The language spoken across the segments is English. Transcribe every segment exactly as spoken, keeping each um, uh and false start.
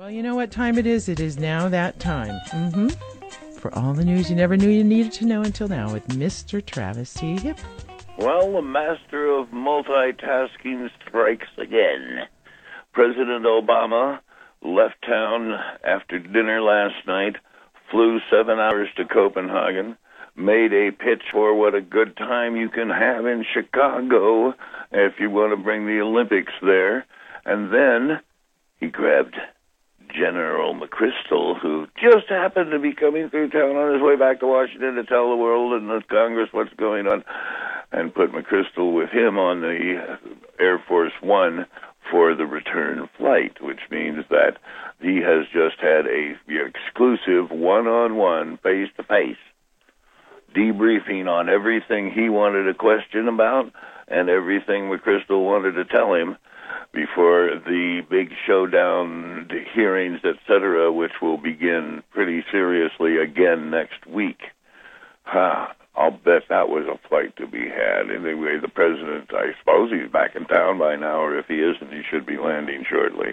Well, you know what time it is? It is now that time. Mm-hmm. For all the news you never knew you needed to know until now with Mister Travis T. Hip. Well, the master of multitasking strikes again. President Obama left town after dinner last night, flew seven hours to Copenhagen, made a pitch for what a good time you can have in Chicago if you want to bring the Olympics there, and then he grabbed General McChrystal, who just happened to be coming through town on his way back to Washington to tell the world and the Congress what's going on, and put McChrystal with him on the Air Force One for the return flight, which means that he has just had a exclusive one-on-one, face-to-face debriefing on everything he wanted to question about and everything McChrystal wanted to tell him before the big showdown, the hearings, et cetera, which will begin pretty seriously again next week. Ha! I'll bet that was a flight to be had. Anyway, the president, I suppose he's back in town by now, or if he isn't, he should be landing shortly.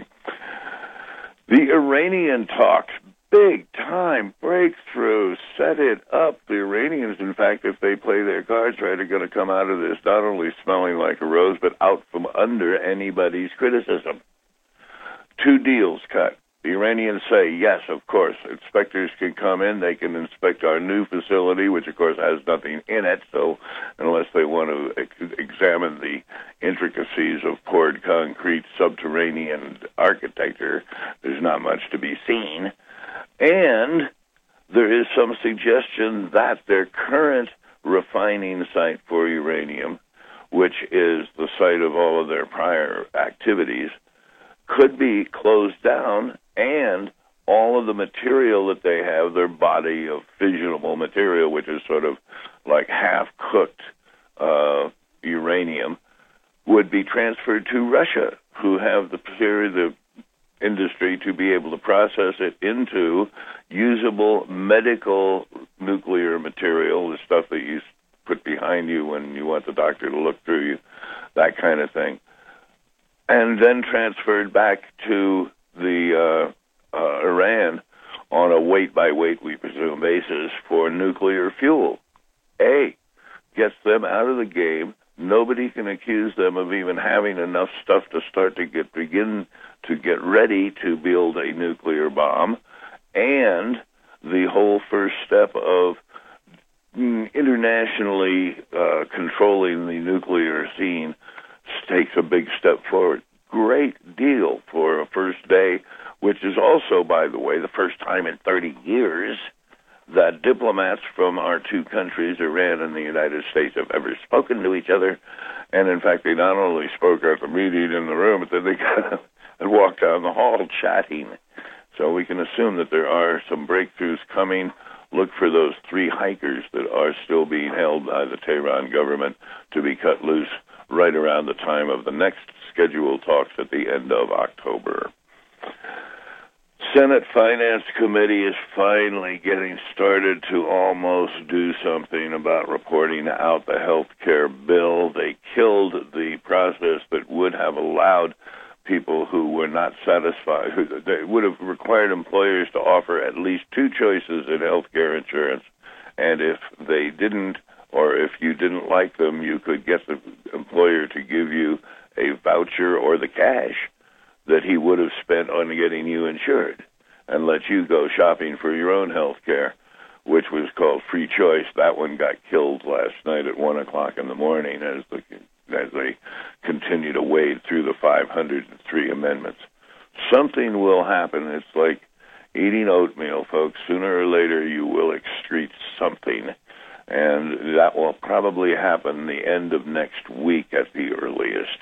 The Iranian talks, big-time breakthrough, set it up. The Iranians, in fact, if they play their cards right, are going to come out of this not only smelling like a rose, but out from under anybody's criticism. Two deals cut. The Iranians say, yes, of course, inspectors can come in. They can inspect our new facility, which, of course, has nothing in it. So unless they want to ex- examine the intricacies of poured concrete subterranean architecture, there's not much to be seen. And there is some suggestion that their current refining site for uranium, which is the site of all of their prior activities, could be closed down, and all of the material that they have, their body of fissionable material, which is sort of like half-cooked uh, uranium, would be transferred to Russia, who have the, the industry to be able to process it into usable medical nuclear material, the stuff that you put behind you when you want the doctor to look through you, that kind of thing, and then transferred back to the uh, uh, Iran on a weight-by-weight, we presume, basis for nuclear fuel. A, gets them out of the game. Nobody can accuse them of even having enough stuff to start to get begin to get ready to build a nuclear bomb. And the whole first step of mm, internationally uh, controlling the nuclear scene takes a big step forward. Great deal for a first day, which is also, by the way, the first time in thirty years that diplomats from our two countries, Iran and the United States, have ever spoken to each other. And, in fact, they not only spoke at the meeting in the room, but then they got up and walked down the hall chatting. So we can assume that there are some breakthroughs coming. Look for those three hikers that are still being held by the Tehran government to be cut loose right around the time of the next scheduled talks at the end of October. Senate Finance Committee is finally getting started to almost do something about reporting out the health care bill. They killed the process that would have allowed people who were not satisfied, who they would have required employers to offer at least two choices in health care insurance, and if they didn't, or if you didn't like them, you could get the employer to give you a voucher or the cash that he would have spent on getting you insured and let you go shopping for your own health care, which was called free choice. That one got killed last night at one o'clock in the morning as the as they continue to wade through the five hundred three amendments. Something will happen. It's like eating oatmeal, folks. Sooner or later you will excrete something, and that will probably happen the end of next week at the earliest.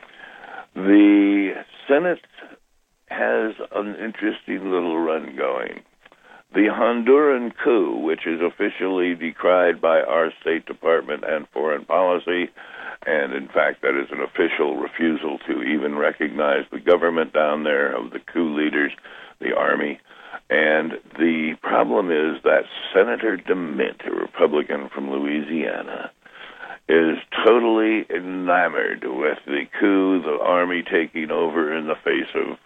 The Senate has an interesting little run going. The Honduran coup, which is officially decried by our State Department and Foreign Policy, and in fact that is an official refusal to even recognize the government down there of the coup leaders, the army. And the problem is that Senator DeMint, a Republican from Louisiana, is totally enamored with the coup, the army taking over in the face of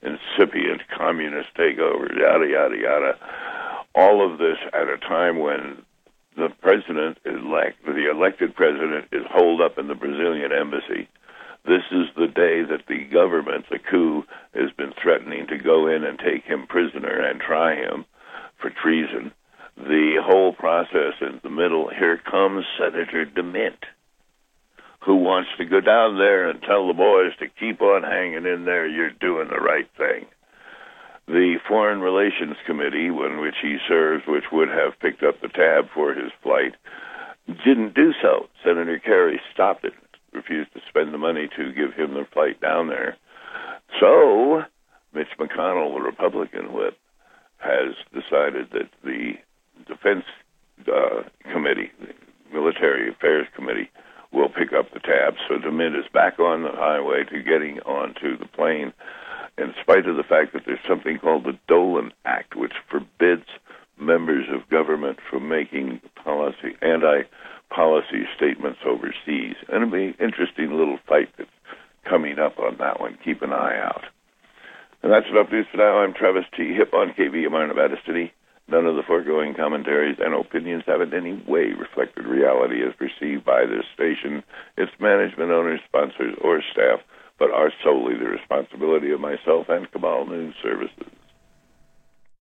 incipient communist takeover, yada, yada, yada. All of this at a time when the president elect, the elected president, is holed up in the Brazilian embassy. This is the day that the government, the coup, has been threatening to go in and take him prisoner and try him for treason. The whole process in the middle, here comes Senator DeMint, who wants to go down there and tell the boys to keep on hanging in there, you're doing the right thing. The Foreign Relations Committee, in which he serves, which would have picked up the tab for his flight, didn't do so. Senator Kerry stopped it, refused to spend the money to give him the flight down there. So Mitch McConnell, the Republican whip, has decided that the Defense uh, Committee, the Military Affairs Committee, will pick up the tab. So DeMint is back on the highway to getting onto the plane, in spite of the fact that there's something called the Dolan Act, which forbids members of government from making policy, anti-policy statements overseas. And it'll be an interesting little fight that's coming up on that one. Keep an eye out. And that's enough news for now. I'm Travis T. Hip on K V M R Nevada City. None of the foregoing commentaries and opinions have in any way reflected reality as perceived by this station, its management, owners, sponsors, or staff, but are solely the responsibility of myself and Cabal News Services.